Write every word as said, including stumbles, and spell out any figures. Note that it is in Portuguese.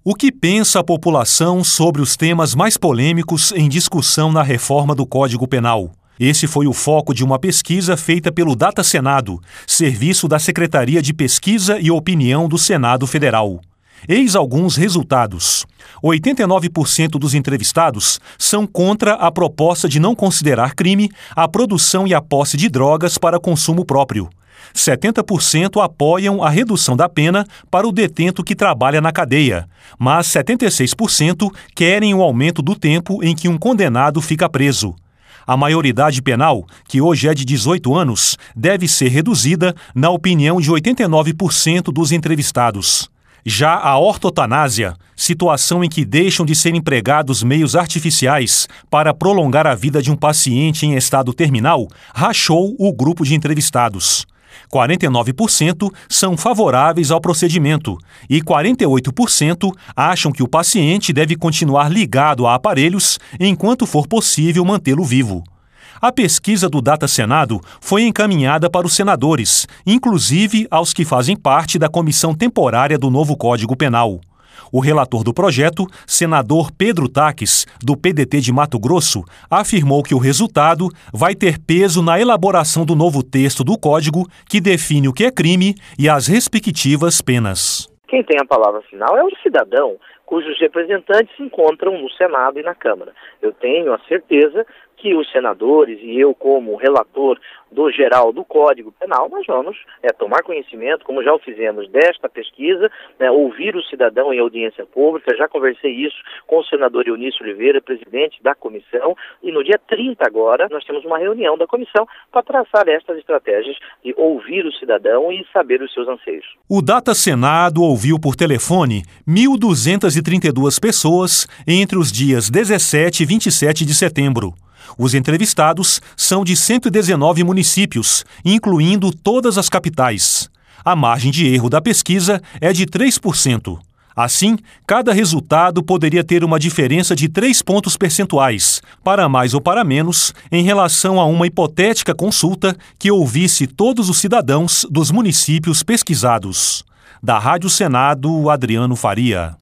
O que pensa a população sobre os temas mais polêmicos em discussão na reforma do Código Penal? Esse foi o foco de uma pesquisa feita pelo Data Senado, serviço da Secretaria de Pesquisa e Opinião do Senado Federal. Eis alguns resultados. oitenta e nove por cento dos entrevistados são contra a proposta de não considerar crime a produção e a posse de drogas para consumo próprio. setenta por cento apoiam a redução da pena para o detento que trabalha na cadeia, mas setenta e seis por cento querem o aumento do tempo em que um condenado fica preso. A maioridade penal, que hoje é de dezoito anos, deve ser reduzida, na opinião de oitenta e nove por cento dos entrevistados. Já a ortotanásia, situação em que deixam de ser empregados meios artificiais para prolongar a vida de um paciente em estado terminal, rachou o grupo de entrevistados. quarenta e nove por cento são favoráveis ao procedimento e quarenta e oito por cento acham que o paciente deve continuar ligado a aparelhos enquanto for possível mantê-lo vivo. A pesquisa do Data Senado foi encaminhada para os senadores, inclusive aos que fazem parte da comissão temporária do novo Código Penal. O relator do projeto, senador Pedro Taques, do P D T de Mato Grosso, afirmou que o resultado vai ter peso na elaboração do novo texto do Código, que define o que é crime e as respectivas penas. Quem tem a palavra final é o cidadão, cujos representantes se encontram no Senado e na Câmara. Eu tenho a certeza que os senadores e eu, como relator do geral do Código Penal, nós vamos é, tomar conhecimento, como já o fizemos, desta pesquisa, né, ouvir o cidadão em audiência pública. Já conversei isso com o senador Eunício Oliveira, presidente da comissão, e no dia trinta agora nós temos uma reunião da comissão para traçar estas estratégias de ouvir o cidadão e saber os seus anseios. O Data Senado ouviu por telefone mil duzentas e trinta e duas pessoas entre os dias dezessete e vinte e sete de setembro. Os entrevistados são de cento e dezenove municípios, incluindo todas as capitais. A margem de erro da pesquisa é de três por cento. Assim, cada resultado poderia ter uma diferença de três pontos percentuais, para mais ou para menos, em relação a uma hipotética consulta que ouvisse todos os cidadãos dos municípios pesquisados. Da Rádio Senado, Adriano Faria.